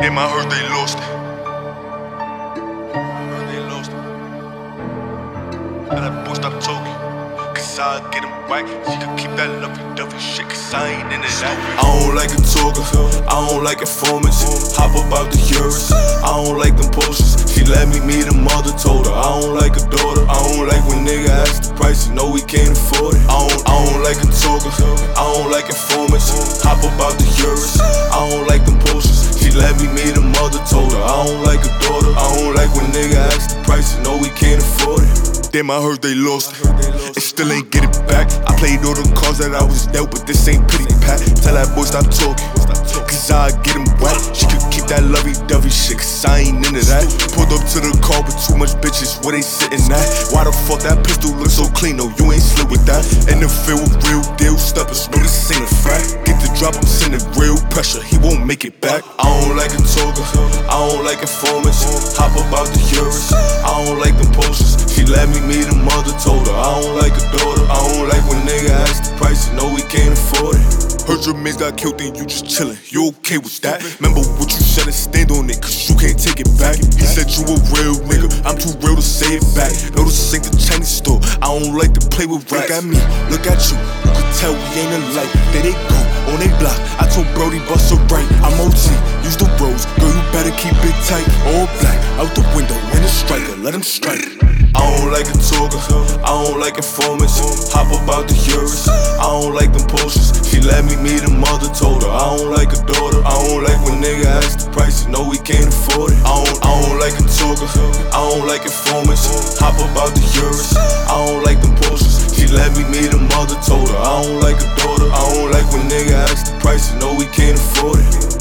Damn, I heard they lost it. Now that boy stop talking, cause I get him right. She can keep that lovey-dovey shit, cause I ain't into that. I don't like a talker, I don't like informants. Hop about the Urus, I don't like them posters. She let me meet a mother, told her I don't like a daughter. I don't like when nigga ask the price, you know we can't afford it. I don't like a talker, I don't like informants. Hop about the Urus, I don't like them posters. She let me meet a mother, told her I don't like a daughter. I don't like when nigga ask the price, you know we can't afford it. Damn, I heard they lost it, and still ain't get it back. I played all the cards that I was dealt, but this ain't pity pat. Tell that boy stop talking, cause I get him whack. She could keep that lovey-dovey shit, cause I ain't into that. Pulled up to the car with too much bitches, where they sitting at? Why the fuck that pistol look so clean? No, you ain't slid with that. In the field with real deal steppers, no, this ain't a fact. Get the drop, I'm sending real pressure, he won't make it back. I don't like a talker, I don't like informants. Hop about the Urus, I don't like them posters. She let me meet a mother, told her I don't like a daughter. I don't like when nigga ask the price, you know we can't afford it. Heard your mans got killed and you just chillin', you okay with that? Remember what you said and stand on it, cause you can't take it back. He said you a real nigga, I'm too real to say it back. No, this ain't the Chinese store, I don't like to play with rap. Look at me, look at you could tell we ain't alike. There they go, on they block, I told Brody bust a right. I'm OT, use the rose, girl you better keep it tight. All black, out the window, and a striker, let him strike. I don't like a talker, I don't like informants. Hop about the Urus, I don't like them posters. She let me meet a mother, told her I don't like a daughter. I don't like when nigga ask the price, you know we can't afford it. I don't like a talker, I don't like informants. Hop about the Urus, I don't like them posters. She let me meet a mother, told her I don't like a daughter. I don't like when nigga ask the price, you know we can't afford it.